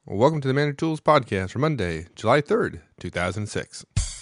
Well, welcome to the Manager Tools Podcast for Monday, July 3rd, 2006.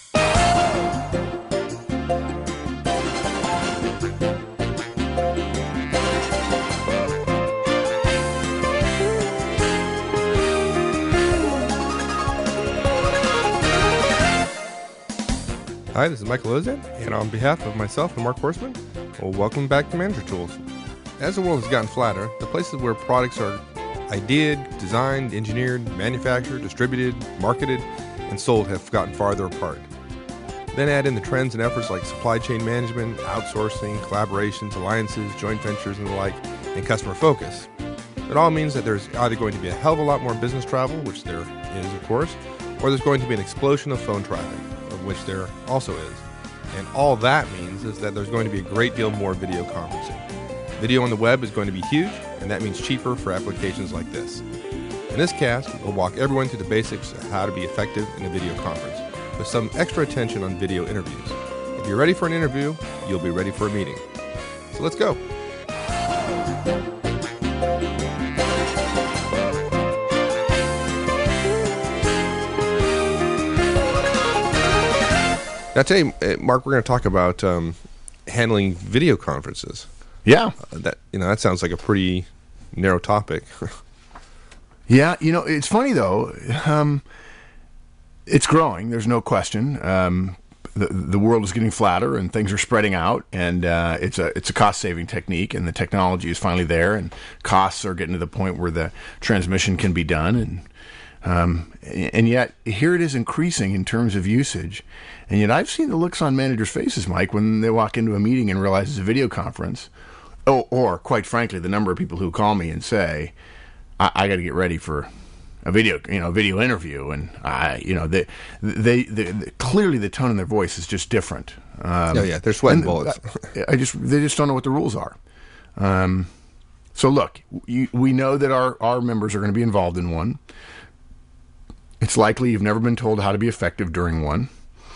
Hi, this is Michael Ozan, and on behalf of myself and Mark Horstman, well, welcome back to Manager Tools. As the world has gotten flatter, the places where products are ideated, designed, engineered, manufactured, distributed, marketed, and sold have gotten farther apart. Then add in the trends and efforts like supply chain management, outsourcing, collaborations, alliances, joint ventures, and the like, and customer focus. It all means that there's either going to be a hell of a lot more business travel, which there is, of course, or there's going to be an explosion of phone traffic, of which there also is. And all that means is that there's going to be a great deal more video conferencing. Video on the web is going to be huge, and that means cheaper for applications like this. In this cast, we'll walk everyone through the basics of how to be effective in a video conference, with some extra attention on video interviews. If you're ready for an interview, you'll be ready for a meeting. So let's go. Now today, Mark, we're going to talk about handling video conferences. Yeah. That sounds like a pretty narrow topic. Yeah, it's funny though. It's growing. There's no question. The world is getting flatter, and things are spreading out, and it's a cost saving technique, and the technology is finally there, and costs are getting to the point where the transmission can be done, and yet here it is increasing in terms of usage, and yet I've seen the looks on managers' faces, Mike, when they walk into a meeting and realize it's a video conference. Or quite frankly, the number of people who call me and say, "I got to get ready for a video interview," and they clearly the tone in their voice is just different. They're sweating bullets. They just don't know what the rules are. So look, we know that our members are going to be involved in one. It's likely you've never been told how to be effective during one.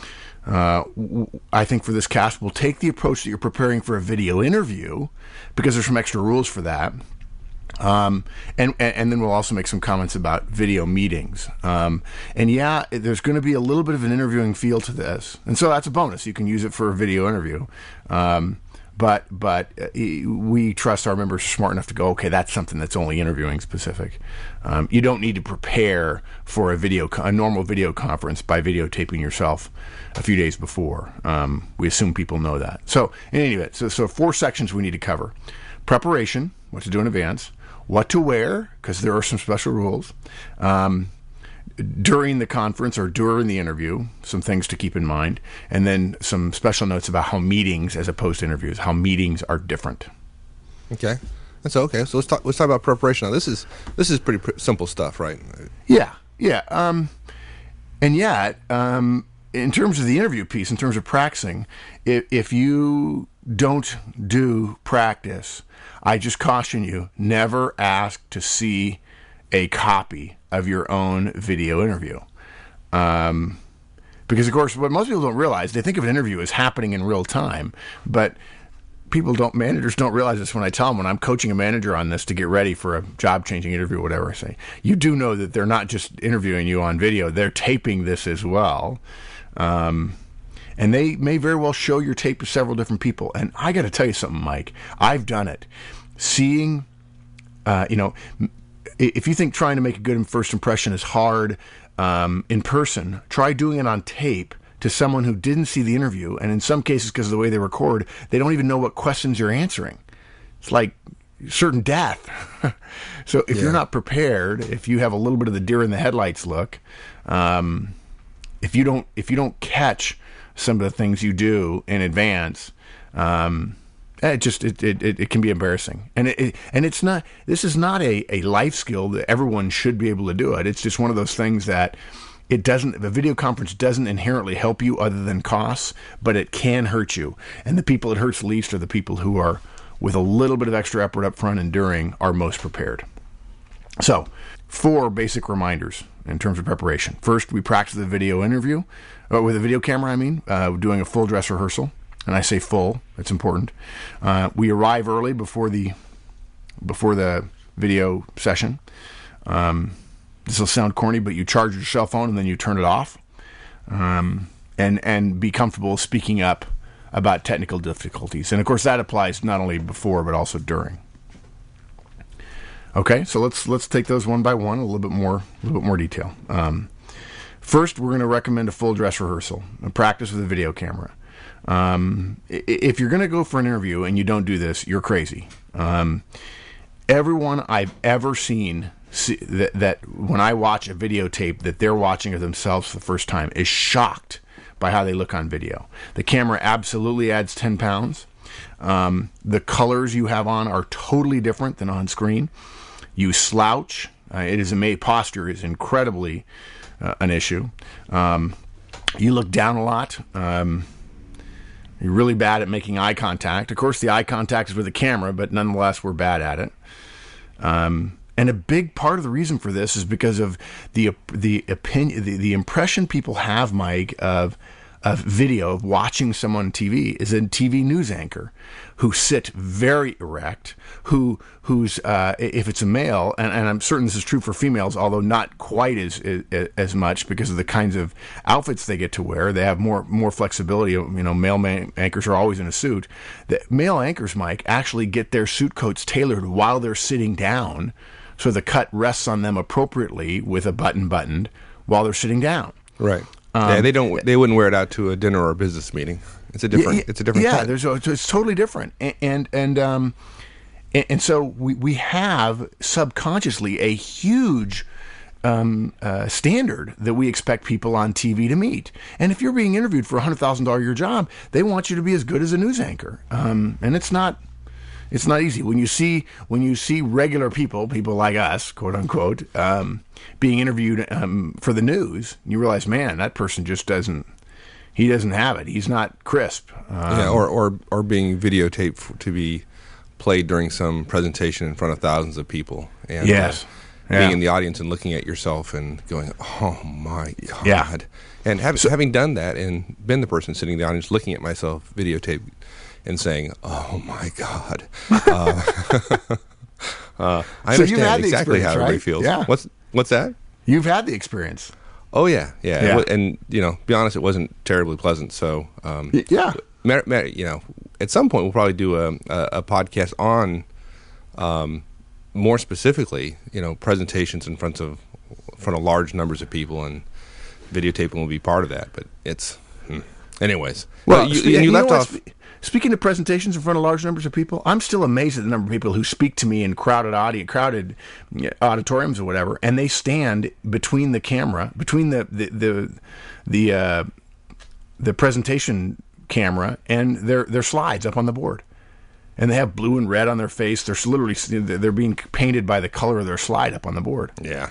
I think for this cast, we'll take the approach that you're preparing for a video interview, because there's some extra rules for that. And then we'll also make some comments about video meetings. There's going to be a little bit of an interviewing feel to this. And so that's a bonus. You can use it for a video interview. But we trust our members are smart enough to go, okay, that's something that's only interviewing specific. You don't need to prepare for a normal video conference by videotaping yourself a few days before. We assume people know that. So in any event, so 4 sections we need to cover: preparation, what to do in advance; what to wear, because there are some special rules; during the conference or during the interview, some things to keep in mind; and then some special notes about how meetings, as opposed to interviews, how meetings are different. Okay, that's okay. So let's talk about preparation. Now, this is pretty simple stuff, right? Yeah. And yet, in terms of the interview piece, in terms of practicing, if you don't do practice, I just caution you: never ask to see a copy of your own video interview. Because, of course, what most people don't realize, they think of an interview as happening in real time, but managers don't realize this. When I tell them, when I'm coaching a manager on this to get ready for a job-changing interview or whatever, I say, you do know that they're not just interviewing you on video, they're taping this as well. And they may very well show your tape to several different people. And I got to tell you something, Mike. I've done it. Seeing, if you think trying to make a good first impression is hard in person, try doing it on tape to someone who didn't see the interview. And in some cases, because of the way they record, they don't even know what questions you're answering. It's like certain death. So if you're not prepared, if you have a little bit of the deer in the headlights look, if you don't catch some of the things you do in advance, it can be embarrassing, and it's not. This is not a life skill that everyone should be able to do it. It's just one of those things that the video conference doesn't inherently help you other than costs, but it can hurt you. And the people it hurts least are the people who are, with a little bit of extra effort up front and during, are most prepared. So 4 basic reminders in terms of preparation. First, we practice the video interview with a video camera. Doing a full dress rehearsal. And I say full, it's important. We arrive early before the video session. this will sound corny, but you charge your cell phone and then you turn it off, and be comfortable speaking up about technical difficulties. And of course, that applies not only before but also during. Okay, so let's take those one by one, a little bit more detail. First, we're going to recommend a full dress rehearsal, a practice with a video camera. If you're going to go for an interview and you don't do this, you're crazy. Everyone I've ever seen that when I watch a videotape that they're watching of themselves for the first time is shocked by how they look on video. The camera absolutely adds 10 pounds. The colors you have on are totally different than on screen. You slouch. Posture is incredibly an issue. You look down a lot. You're really bad at making eye contact. Of course, the eye contact is with the camera, but nonetheless, we're bad at it. And a big part of the reason for this is because of the impression people have, Mike, of video, of watching someone on TV, is a TV news anchor who sit very erect, who's if it's a male, and I'm certain this is true for females, although not quite as much because of the kinds of outfits they get to wear. They have more flexibility. Male anchors are always in a suit. The male anchors, Mike, actually get their suit coats tailored while they're sitting down, so the cut rests on them appropriately with a button buttoned while they're sitting down. Right. They wouldn't wear it out to a dinner or a business meeting. It's a different. Yeah, it's totally different, and so we have subconsciously a huge standard that we expect people on TV to meet. And if you're being interviewed for a $100,000 a year job, they want you to be as good as a news anchor, and it's not. It's not easy when you see regular people like us, quote unquote, being interviewed for the news. You realize, man, that person just doesn't have it. He's not crisp. Or being videotaped to be played during some presentation in front of thousands of people. And, yes. Being in the audience and looking at yourself and going, oh my God. Yeah. And having done that and been the person sitting in the audience looking at myself videotaped and saying, "Oh my God," I understand exactly how everybody feels. Yeah. What's that? You've had the experience. Oh yeah. And be honest, it wasn't terribly pleasant. So at some point we'll probably do a podcast on more specifically, presentations in front of large numbers of people, and videotaping will be part of that. But it's anyways. Well, you left off. Speaking of presentations in front of large numbers of people, I'm still amazed at the number of people who speak to me in crowded auditoriums or whatever, and they stand between the camera, between the presentation camera and their slides up on the board, and they have blue and red on their face. They're being painted by the color of their slide up on the board. Yeah,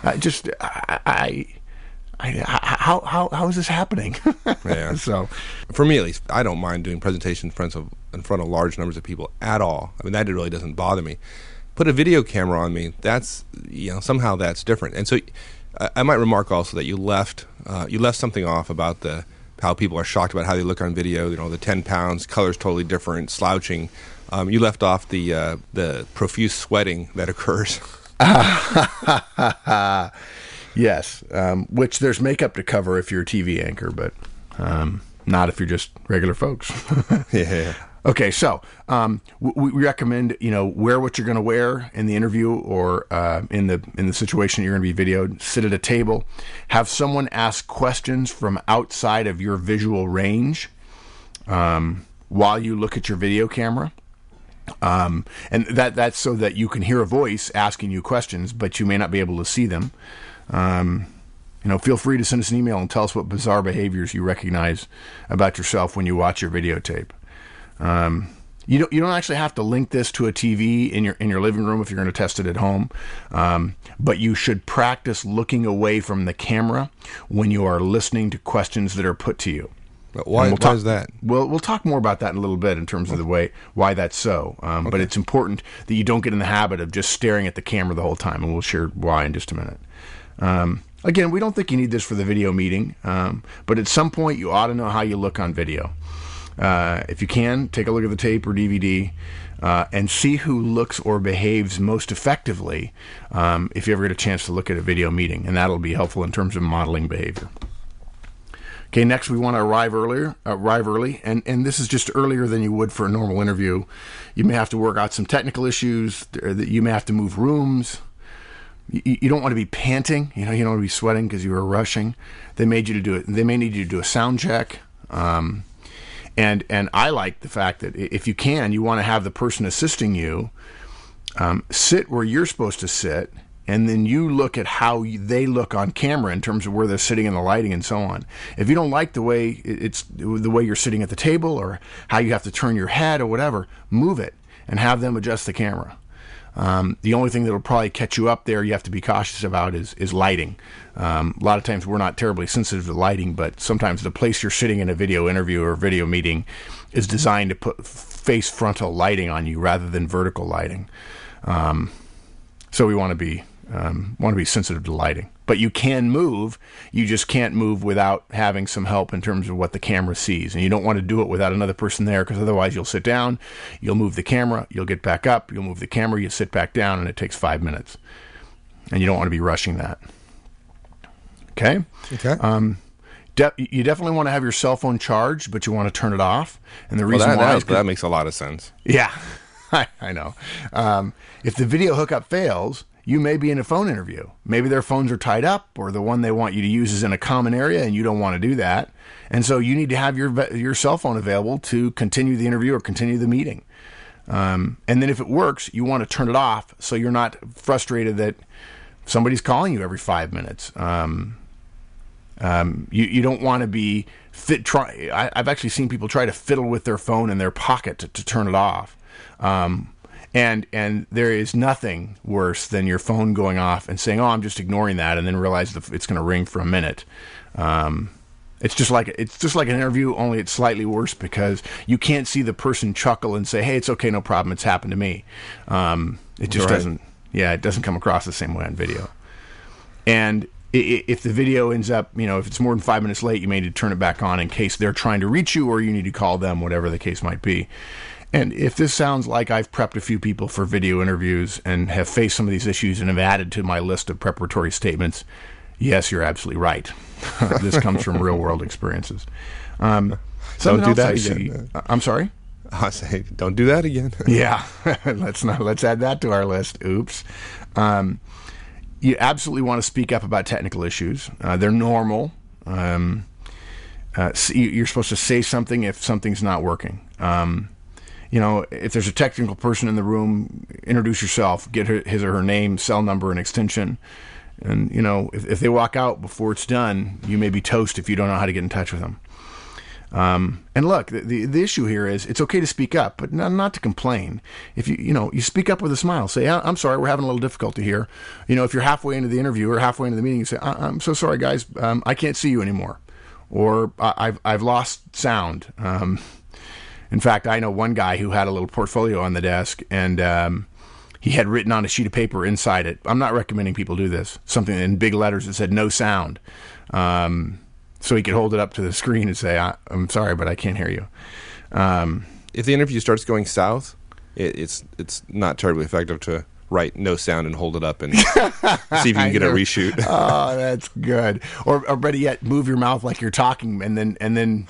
how is this happening? Yeah. So, for me at least, I don't mind doing presentations in front of large numbers of people at all. I mean, that really doesn't bother me. Put a video camera on me. That's somehow that's different. And so, I might remark also that you left something off about how people are shocked about how they look on video. The 10 pounds, colors totally different, slouching. You left off the profuse sweating that occurs. Yes, which there's makeup to cover if you're a TV anchor, but not if you're just regular folks. Yeah. Okay, so we recommend wear what you're going to wear in the interview or in the situation you're going to be videoed. Sit at a table, have someone ask questions from outside of your visual range while you look at your video camera. And that's so that you can hear a voice asking you questions, but you may not be able to see them. Feel free to send us an email and tell us what bizarre behaviors you recognize about yourself when you watch your videotape. You don't actually have to link this to a TV in your living room if you're going to test it at home, but you should practice looking away from the camera when you are listening to questions that are put to you. Why is that? We'll talk more about that in a little bit in terms of why that's so. Okay. But it's important that you don't get in the habit of just staring at the camera the whole time, and we'll share why in just a minute. Again, we don't think you need this for the video meeting, but at some point you ought to know how you look on video. If you can, take a look at the tape or DVD and see who looks or behaves most effectively if you ever get a chance to look at a video meeting, and that'll be helpful in terms of modeling behavior. Okay, next we want to arrive early, and this is just earlier than you would for a normal interview. You may have to work out some technical issues. You may have to move rooms. You don't want to be panting. You don't want to be sweating because you were rushing. They made you to do it. They may need you to do a sound check. And I like the fact that if you can, you want to have the person assisting you sit where you're supposed to sit, and then you look at how they look on camera in terms of where they're sitting and the lighting and so on. If you don't like the way you're sitting at the table or how you have to turn your head or whatever, move it and have them adjust the camera. The only thing that will probably catch you up there you have to be cautious about is lighting. A lot of times we're not terribly sensitive to lighting, but sometimes the place you're sitting in a video interview or video meeting is designed to put face frontal lighting on you rather than vertical lighting. So we want to be sensitive to lighting. But you can move. You just can't move without having some help in terms of what the camera sees. And you don't want to do it without another person there, because otherwise you'll sit down, you'll move the camera, you'll get back up, you'll move the camera, you sit back down, and it takes 5 minutes. And you don't want to be rushing that. Okay? Okay. You definitely want to have your cell phone charged, but you want to turn it off. And the reason why is that makes a lot of sense. Yeah, I know. If the video hookup fails, you may be in a phone interview. Maybe their phones are tied up, or the one they want you to use is in a common area, and you don't want to do that. And so you need to have your cell phone available to continue the interview or continue the meeting. And then if it works, you want to turn it off so you're not frustrated that somebody's calling you every 5 minutes. You don't want to be I've actually seen people try to fiddle with their phone in their pocket to turn it off. And there is nothing worse than your phone going off and saying, "Oh, I'm just ignoring that," and then realize it's going to ring for a minute. It's just like an interview, only it's slightly worse because you can't see the person chuckle and say, "Hey, it's okay, no problem. It's happened to me." It just doesn't. Yeah, it doesn't come across the same way on video. And if the video ends up, if it's more than 5 minutes late, you may need to turn it back on in case they're trying to reach you, or you need to call them, whatever the case might be. And if this sounds like I've prepped a few people for video interviews and have faced some of these issues and have added to my list of preparatory statements, yes, you're absolutely right. This comes from real-world experiences. Don't do that again. I'm sorry? I say, don't do that again. Yeah, let's add that to our list. Oops. You absolutely want to speak up about technical issues. They're normal. You're supposed to say something if something's not working. If there's a technical person in the room, introduce yourself, get his or her name, cell number, and extension. And, if they walk out before it's done, you may be toast if you don't know how to get in touch with them. And look, the issue here is it's okay to speak up, but not to complain. If you speak up with a smile, say, "I'm sorry, we're having a little difficulty here." If you're halfway into the interview or halfway into the meeting, you say, "I'm so sorry, guys, I can't see you anymore," or "I've lost sound." In fact, I know one guy who had a little portfolio on the desk, and he had written on a sheet of paper inside it. I'm not recommending people do this. Something in big letters that said "no sound." So he could hold it up to the screen and say, "I'm sorry, but I can't hear you." If the interview starts going south, it's not terribly effective to write "no sound" and hold it up and see if you can get a reshoot. Oh, that's good. Or better yet, move your mouth like you're talking, and then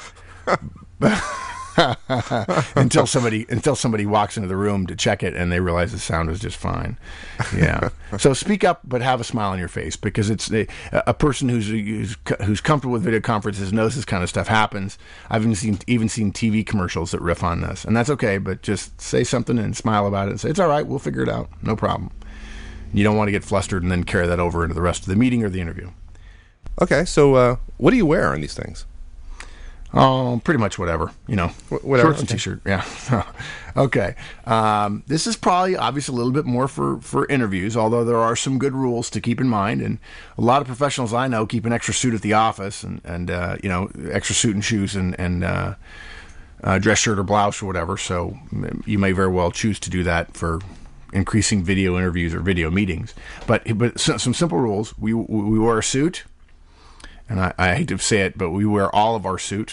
until somebody walks into the room to check it and they realize the sound was just fine. Yeah. So speak up, but have a smile on your face, because it's a person who's comfortable with video conferences knows this kind of stuff happens. I've even seen TV commercials that riff on this, and that's okay. But just say something and smile about it and say, "It's all right. We'll figure it out. No problem." You don't want to get flustered and then carry that over into the rest of the meeting or the interview. Okay. So what do you wear on these things? Oh, pretty much whatever, Whatever. Shorts and t-shirt, yeah. Okay. This is probably obviously a little bit more for interviews, although there are some good rules to keep in mind. And a lot of professionals I know keep an extra suit at the office and extra suit and shoes and dress shirt or blouse or whatever. So you may very well choose to do that for increasing video interviews or video meetings. But some simple rules. We wear a suit. And I hate to say it, but we wear all of our suit.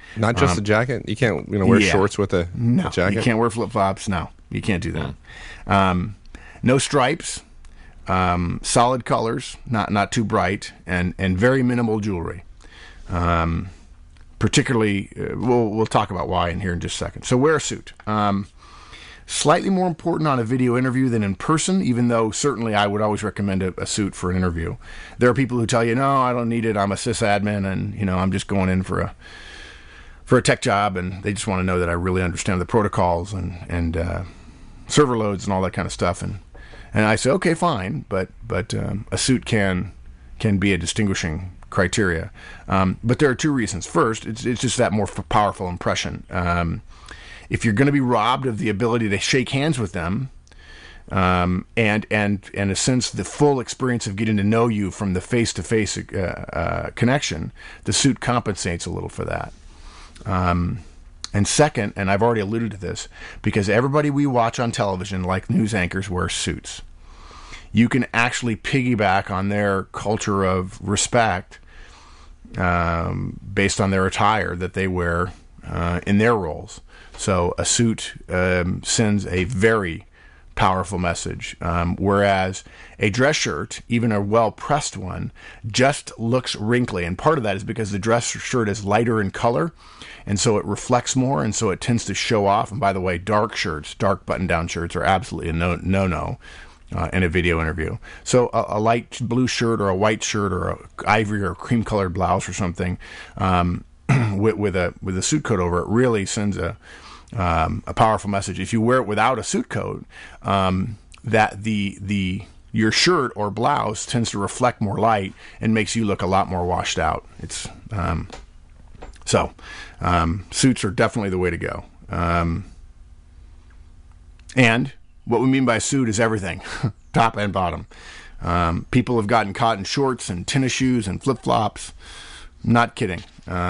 Not just a jacket. You can't wear shorts with a jacket. You can't wear flip flops. No, you can't do that. No stripes. Solid colors, not too bright, and very minimal jewelry. Particularly, we'll talk about why in here in just a second. So wear a suit. Slightly more important on a video interview than in person, even though certainly I would always recommend a suit for an interview. There are people who tell you, no, I don't need it. I'm a sysadmin, and I'm just going in for a tech job, and they just want to know that I really understand the protocols and server loads and all that kind of stuff. And I say, okay, fine, but a suit can be a distinguishing criteria. But there are two reasons. First, it's just that more powerful impression. If you're going to be robbed of the ability to shake hands with them, and in a sense the full experience of getting to know you from the face-to-face connection, the suit compensates a little for that. And second, and I've already alluded to this, because everybody we watch on television, like news anchors, wear suits. You can actually piggyback on their culture of respect based on their attire that they wear in their roles. So a suit sends a very powerful message, whereas a dress shirt, even a well-pressed one, just looks wrinkly. And part of that is because the dress shirt is lighter in color, and so it reflects more, and so it tends to show off. And by the way, dark button-down shirts are absolutely a no-no in a video interview. So a light blue shirt or a white shirt or a ivory or cream-colored blouse or something with a suit coat over it really sends a powerful message. If you wear it without a suit coat, that your shirt or blouse tends to reflect more light and makes you look a lot more washed out. Suits are definitely the way to go. And what we mean by suit is everything, top and bottom. People have gotten caught in shorts and tennis shoes and flip-flops. Not kidding.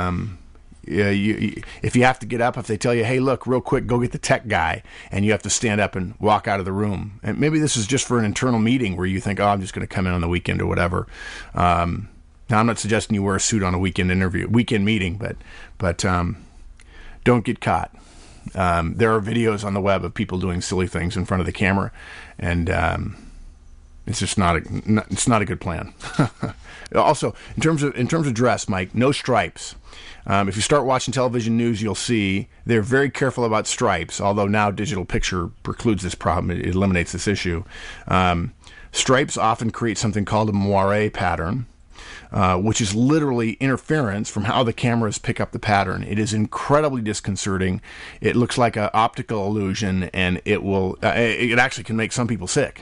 If you have to get up, if they tell you, hey, look, real quick, go get the tech guy, and you have to stand up and walk out of the room. And maybe this is just for an internal meeting where you think, oh, I'm just going to come in on the weekend or whatever. Now, I'm not suggesting you wear a suit on a weekend meeting, but don't get caught. There are videos on the web of people doing silly things in front of the camera, and it's just not a good plan. Also, in terms of dress, Mike, no stripes. If you start watching television news, you'll see they're very careful about stripes, although now digital picture precludes this problem. It eliminates this issue. Stripes often create something called a moire pattern, which is literally interference from how the cameras pick up the pattern. It is incredibly disconcerting. It looks like an optical illusion, and it actually can make some people sick.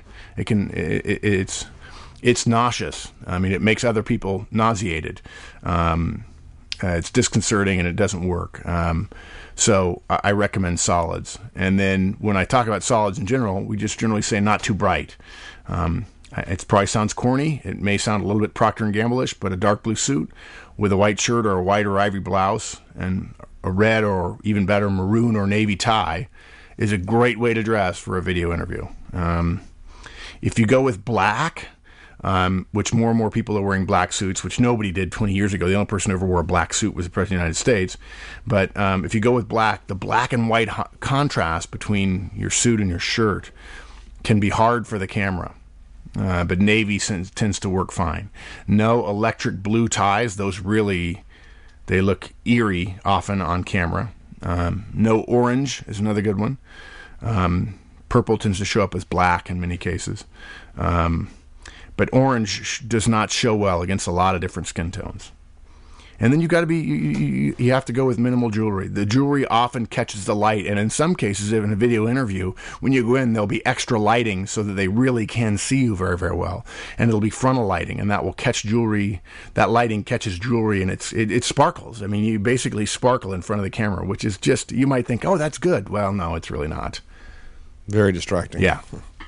It's nauseous. I mean, it makes other people nauseated. It's disconcerting, and it doesn't work. So I recommend solids. And then when I talk about solids in general, we just generally say not too bright. It probably sounds corny. It may sound a little bit Procter & Gamble-ish, but a dark blue suit with a white shirt or a white or ivory blouse and a red or even better maroon or navy tie is a great way to dress for a video interview. If you go with black, which more and more people are wearing black suits, which nobody did 20 years ago. The only person who ever wore a black suit was the President of the United States. But if you go with black, the black and white contrast between your suit and your shirt can be hard for the camera. But navy tends to work fine. No electric blue ties. Those really, they look eerie often on camera. No orange is another good one. Purple tends to show up as black in many cases. But orange does not show well against a lot of different skin tones. And then you have to go with minimal jewelry. The jewelry often catches the light, and in some cases, in a video interview, when you go in, there'll be extra lighting so that they really can see you very, very well. And it'll be frontal lighting, and that will catch jewelry. That lighting catches jewelry, and it sparkles. I mean, you basically sparkle in front of the camera, which is just, you might think, oh, that's good. Well, no, it's really not. Very distracting. Yeah.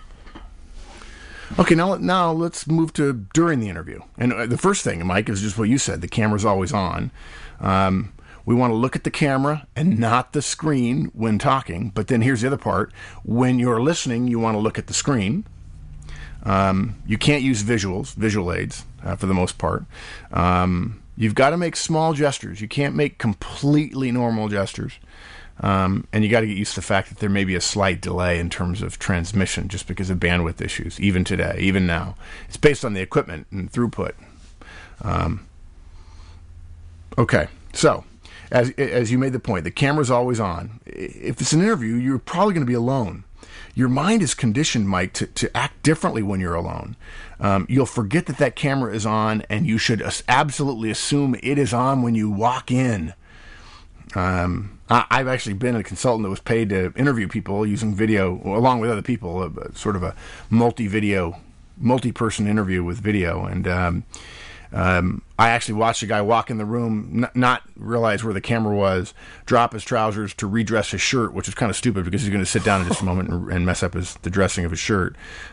Okay, now let's move to during the interview. And the first thing, Mike, is just what you said. The camera's always on. We want to look at the camera and not the screen when talking. But then here's the other part. When you're listening, you want to look at the screen. You can't use visual aids for the most part. You've got to make small gestures. You can't make completely normal gestures. And you got to get used to the fact that there may be a slight delay in terms of transmission just because of bandwidth issues, even today, even now. It's based on the equipment and throughput. Okay, so as you made the point, the camera's always on. If it's an interview, you're probably going to be alone. Your mind is conditioned, Mike, to act differently when you're alone. You'll forget that camera is on, and you should absolutely assume it is on when you walk in. I've actually been a consultant that was paid to interview people using video, along with other people, sort of a multi-person interview with video. And I actually watched a guy walk in the room, not realize where the camera was, drop his trousers to redress his shirt, which is kind of stupid because he's going to sit down in just a moment and mess up the dressing of his shirt.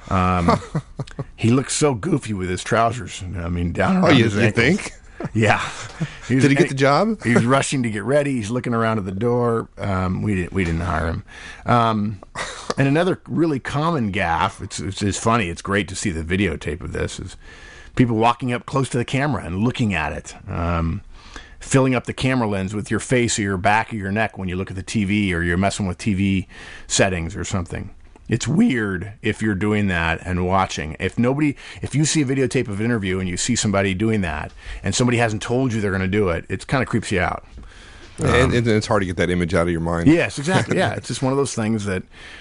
He looked so goofy with his trousers. I mean, down around his ankles. You think? Yeah. Did he get the job? He was rushing to get ready. He's looking around at the door. We didn't hire him. And another really common gaffe, it's funny, it's great to see the videotape of this, is people walking up close to the camera and looking at it, filling up the camera lens with your face or your back or your neck when you look at the TV, or you're messing with TV settings or something. It's weird if you're doing that and watching. If you see a videotape of an interview and you see somebody doing that and somebody hasn't told you they're going to do it, it kind of creeps you out. And it's hard to get that image out of your mind. Yes, exactly. Yeah, it's just one of those things that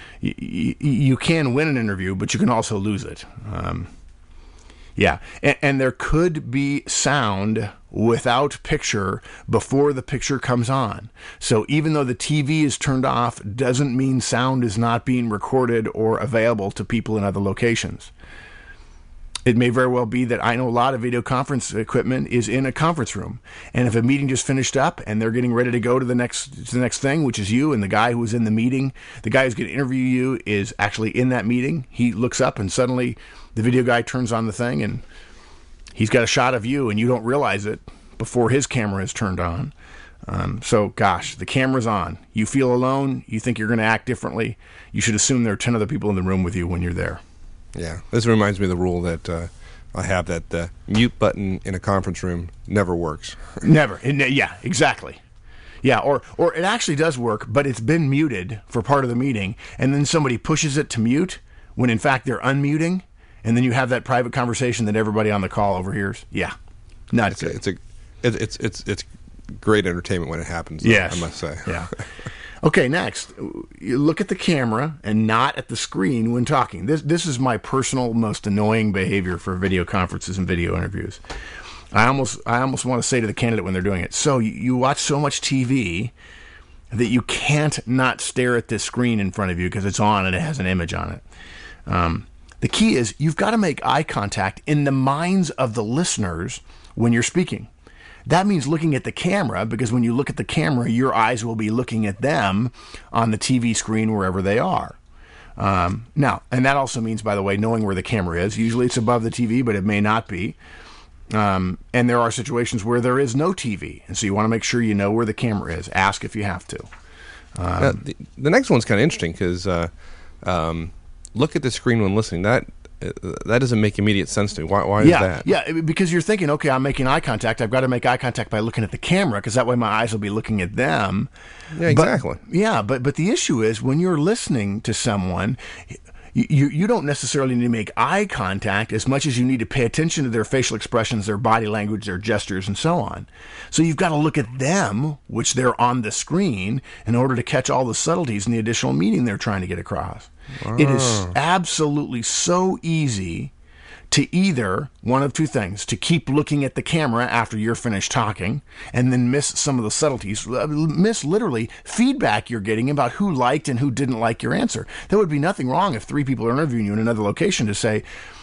you can win an interview, but you can also lose it. Yeah, and there could be sound without picture before the picture comes on. So even though the TV is turned off, doesn't mean sound is not being recorded or available to people in other locations. It may very well be that I know a lot of video conference equipment is in a conference room, and if a meeting just finished up and they're getting ready to go to the next thing, which is you, and the guy who was in the meeting, the guy who's going to interview you is actually in that meeting, he looks up and suddenly the video guy turns on the thing and he's got a shot of you and you don't realize it before his camera is turned on. So, gosh, the camera's on. You feel alone. You think you're going to act differently. You should assume there are 10 other people in the room with you when you're there. Yeah, this reminds me of the rule that I have, that the mute button in a conference room never works. Never. Yeah, exactly. Yeah, or it actually does work, but it's been muted for part of the meeting, and then somebody pushes it to mute when in fact they're unmuting, and then you have that private conversation that everybody on the call overhears. Yeah, not good. It's great entertainment when it happens, though, yes, I must say. Yeah. Okay, next, you look at the camera and not at the screen when talking. This is my personal most annoying behavior for video conferences and video interviews. I almost want to say to the candidate when they're doing it, so you watch so much TV that you can't not stare at this screen in front of you because it's on and it has an image on it. The key is you've got to make eye contact in the minds of the listeners when you're speaking. That means looking at the camera, because when you look at the camera, your eyes will be looking at them on the TV screen wherever they are. Now, and that also means, by the way, knowing where the camera is. Usually it's above the TV, but it may not be. And there are situations where there is no TV, and so you want to make sure you know where the camera is. Ask if you have to. The next one's kind of interesting because look at the screen when listening. That doesn't make immediate sense to me. Why is that? Yeah, because you're thinking, okay, I'm making eye contact. I've got to make eye contact by looking at the camera, because that way my eyes will be looking at them. Yeah, exactly. But the issue is when you're listening to someone, you don't necessarily need to make eye contact as much as you need to pay attention to their facial expressions, their body language, their gestures, and so on. So you've got to look at them, which they're on the screen, in order to catch all the subtleties in the additional meaning they're trying to get across. Oh. It is absolutely so easy to either, one of two things, to keep looking at the camera after you're finished talking and then miss some of the subtleties, miss literally feedback you're getting about who liked and who didn't like your answer. There would be nothing wrong if 3 people are interviewing you in another location to say,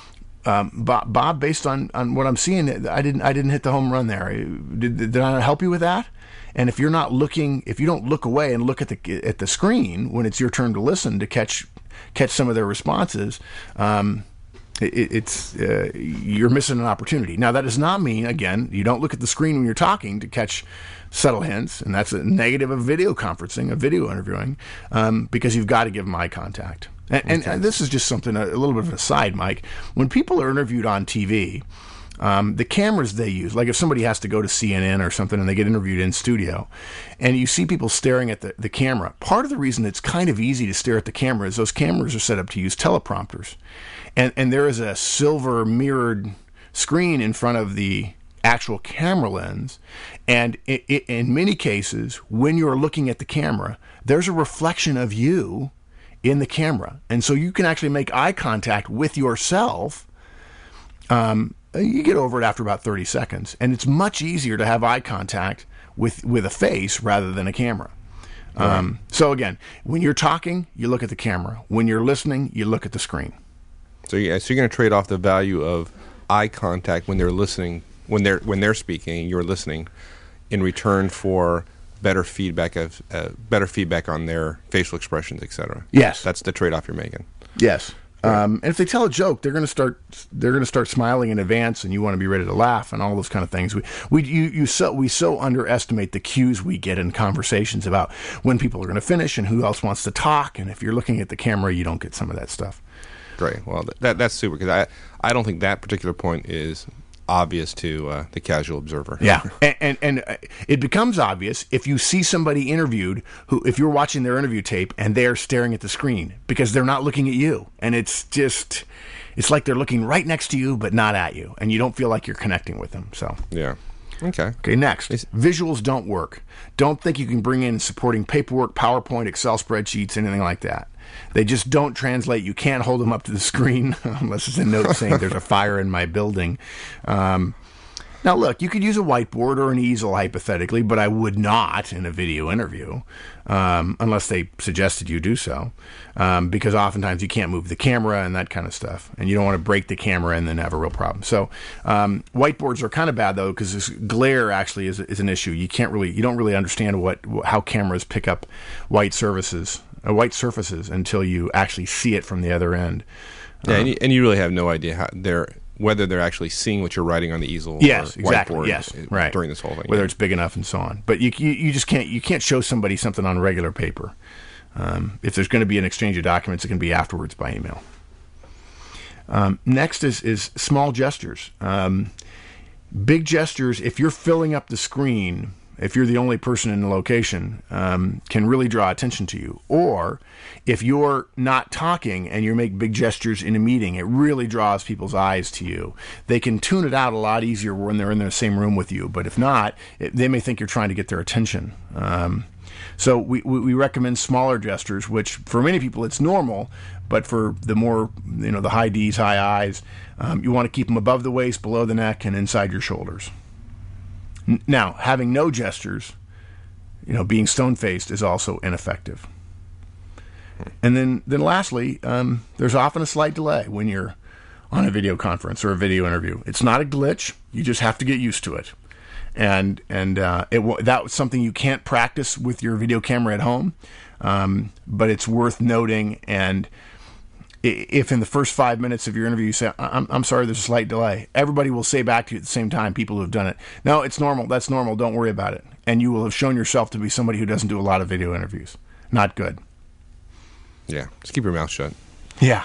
Bob, based on what I'm seeing, I didn't hit the home run there. Did I not help you with that? And if you're not looking, if you don't look away and look at the screen when it's your turn to listen to catch some of their responses, you're missing an opportunity. Now, that does not mean, again, you don't look at the screen when you're talking to catch subtle hints, and that's a negative of video conferencing, of video interviewing, because you've got to give them eye contact. And this is just something, a little bit of an aside, Mike. When people are interviewed on TV, The cameras they use, like if somebody has to go to CNN or something and they get interviewed in studio, and you see people staring at the camera, part of the reason it's kind of easy to stare at the camera is those cameras are set up to use teleprompters. And there is a silver mirrored screen in front of the actual camera lens, and in many cases, when you're looking at the camera, there's a reflection of you in the camera, and so you can actually make eye contact with yourself. You get over it after about 30 seconds, and it's much easier to have eye contact with a face rather than a camera. So again, when you're talking, you look at the camera. When you're listening, you look at the screen. So you're going to trade off the value of eye contact when they're listening, when they're speaking, and you're listening, in return for better feedback on their facial expressions, etc. Yes, that's the trade-off you're making. Yes. And if they tell a joke, they're going to start smiling in advance, and you want to be ready to laugh and all those kind of things. We so underestimate the cues we get in conversations about when people are going to finish and who else wants to talk. And if you're looking at the camera, you don't get some of that stuff. Great. Well, that's super, because I don't think that particular point is obvious to the casual observer. Yeah, and it becomes obvious if you see somebody interviewed if you're watching their interview tape and they're staring at the screen, because they're not looking at you, and it's like they're looking right next to you but not at you, and you don't feel like you're connecting with them. So yeah. Okay, next. Visuals don't work. Don't think you can bring in supporting paperwork, PowerPoint, Excel spreadsheets, anything like that. They just don't translate. You can't hold them up to the screen unless it's a note saying there's a fire in my building. Now, look, you could use a whiteboard or an easel, hypothetically, but I would not in a video interview unless they suggested you do so, because oftentimes you can't move the camera and that kind of stuff, and you don't want to break the camera and then have a real problem. So whiteboards are kind of bad, though, because this glare actually is an issue. You don't really understand how cameras pick up white surfaces until you actually see it from the other end. Yeah, and you really have no idea whether they're actually seeing what you're writing on the easel. Yes, or exactly. whiteboard. Yes, right. During this whole thing, whether it's big enough and so on. But you just can't show somebody something on regular paper. If there's going to be an exchange of documents, it can be afterwards by email. Next is small gestures. Big gestures, if you're filling up the screen, if you're the only person in the location, can really draw attention to you. Or if you're not talking and you make big gestures in a meeting, it really draws people's eyes to you. They can tune it out a lot easier when they're in the same room with you. But if not, they may think you're trying to get their attention. So we recommend smaller gestures, which for many people it's normal, but for the more, the high D's, high I's, you want to keep them above the waist, below the neck, and inside your shoulders. Now, having no gestures, being stone-faced is also ineffective. And then lastly, there's often a slight delay when you're on a video conference or a video interview. It's not a glitch. You just have to get used to it. And that's something you can't practice with your video camera at home, but it's worth noting. And if in the first 5 minutes of your interview you say, I'm sorry, there's a slight delay, everybody will say back to you at the same time, people who have done it, no, it's normal, that's normal, don't worry about it. And you will have shown yourself to be somebody who doesn't do a lot of video interviews. Not good. Yeah, just keep your mouth shut. Yeah.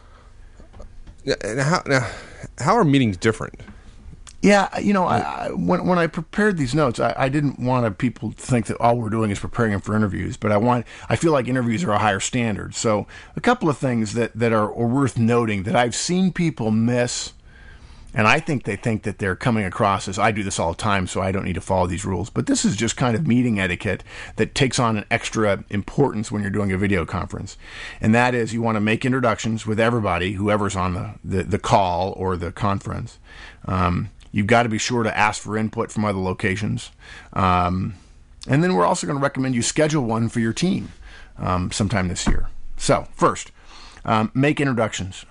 Now, how are meetings different? Yeah, when I prepared these notes, I didn't want people to think that all we're doing is preparing them for interviews, but I feel like interviews are a higher standard. So a couple of things that are worth noting that I've seen people miss, and I think they think that they're coming across as, I do this all the time, so I don't need to follow these rules. But this is just kind of meeting etiquette that takes on an extra importance when you're doing a video conference. And that is, you want to make introductions with everybody, whoever's on the call or the conference. You've got to be sure to ask for input from other locations. And then we're also going to recommend you schedule one for your team sometime this year. So first, make introductions.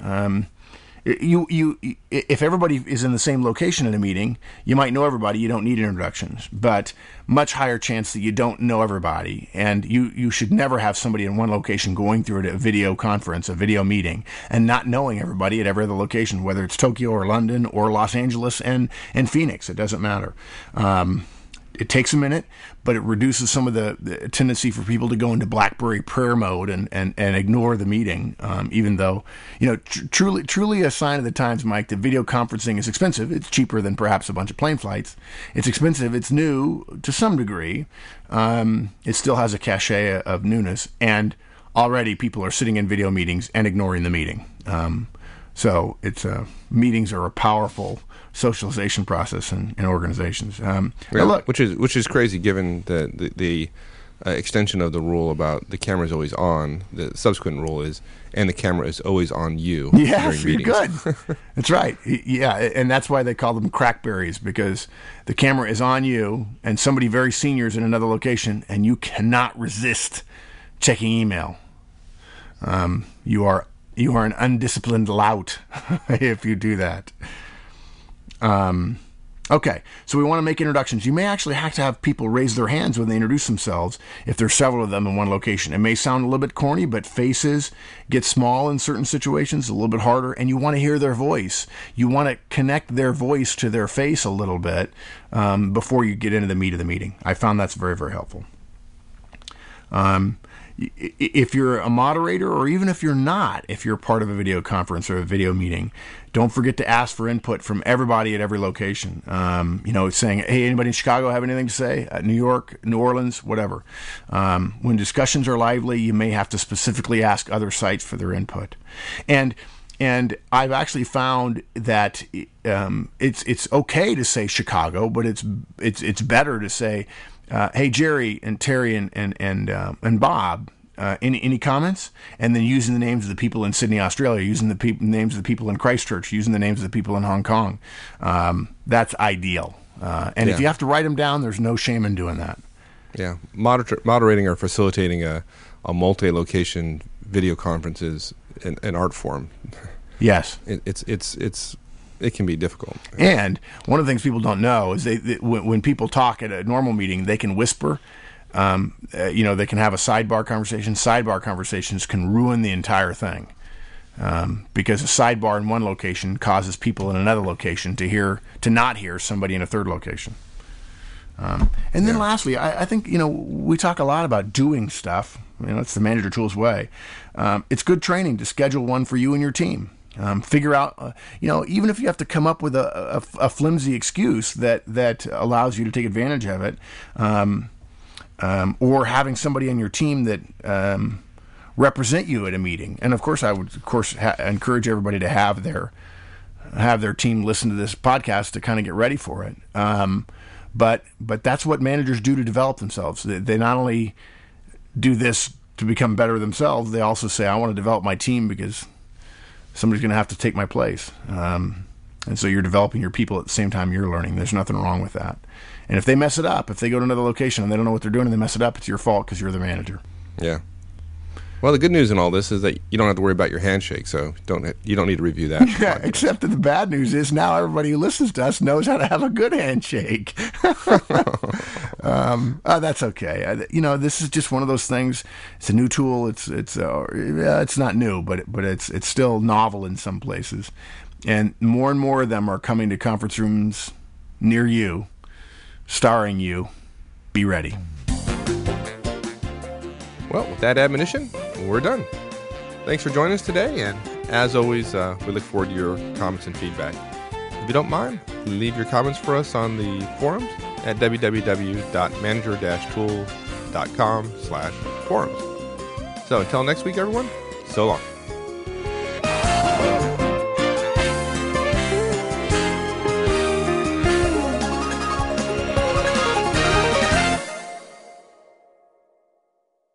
If everybody is in the same location in a meeting, you might know everybody. You don't need introductions, but much higher chance that you don't know everybody. And you should never have somebody in one location going through a video conference, a video meeting, and not knowing everybody at every other location, whether it's Tokyo or London or Los Angeles and Phoenix. It doesn't matter. it takes a minute, but it reduces some of the tendency for people to go into BlackBerry prayer mode and ignore the meeting. Even though, truly a sign of the times, Mike, that video conferencing is expensive. It's cheaper than perhaps a bunch of plane flights. It's expensive. It's new to some degree. It still has a cachet of newness, and already people are sitting in video meetings and ignoring the meeting. So meetings are a powerful socialization process in organizations. Look, which is crazy given the extension of the rule about the camera is always on. The subsequent rule is, and the camera is always on you yes, during you're meetings. Good. That's right. Yeah, and that's why they call them crackberries, because the camera is on you and somebody very senior is in another location and you cannot resist checking email. You are an undisciplined lout if you do that. Okay, so we want to make introductions. You may actually have to have people raise their hands when they introduce themselves if there's several of them in one location. It may sound a little bit corny, but faces get small in certain situations, a little bit harder, and you want to hear their voice. You want to connect their voice to their face a little bit before you get into the meat of the meeting. I found that's very, very helpful. If you're a moderator, or even if you're not, if you're part of a video conference or a video meeting, don't forget to ask for input from everybody at every location. Saying, hey, anybody in Chicago have anything to say? New York, New Orleans, whatever. When discussions are lively, you may have to specifically ask other sites for their input. And I've actually found that it's okay to say Chicago, but it's better to say, hey, Jerry and Terry and Bob, any comments? And then using the names of the people in Sydney, Australia, using the names of the people in Christchurch, using the names of the people in Hong Kong. That's ideal. If you have to write them down, there's no shame in doing that. Yeah, moderating or facilitating a multi-location video conference is an art form. Yes, it can be difficult. And one of the things people don't know is when people talk at a normal meeting, they can whisper. They can have a sidebar conversation. Sidebar conversations can ruin the entire thing because a sidebar in one location causes people in another location to not hear somebody in a third location. And then lastly, I think, we talk a lot about doing stuff. It's the Manager Tools way. It's good training to schedule one for you and your team. Figure out, even if you have to come up with a flimsy excuse that allows you to take advantage of it, or having somebody on your team that represent you at a meeting. And of course, I would encourage everybody to have their team listen to this podcast to kind of get ready for it. But that's what managers do to develop themselves. They not only do this to become better themselves, they also say, I want to develop my team because somebody's going to have to take my place. And so you're developing your people at the same time you're learning. There's nothing wrong with that. And if they mess it up, if they go to another location and they don't know what they're doing and they mess it up, it's your fault because you're the manager. Yeah. Well, the good news in all this is that you don't have to worry about your handshake, so you don't need to review that. Yeah, except that the bad news is now everybody who listens to us knows how to have a good handshake. That's okay. This is just one of those things. It's a new tool. It's not new, but it's still novel in some places, and more of them are coming to conference rooms near you, starring you. Be ready. Well, with that admonition, we're done. Thanks for joining us today, and as always, we look forward to your comments and feedback. If you don't mind, leave your comments for us on the forums at www.manager-tools.com/forums. So until next week, everyone, so long.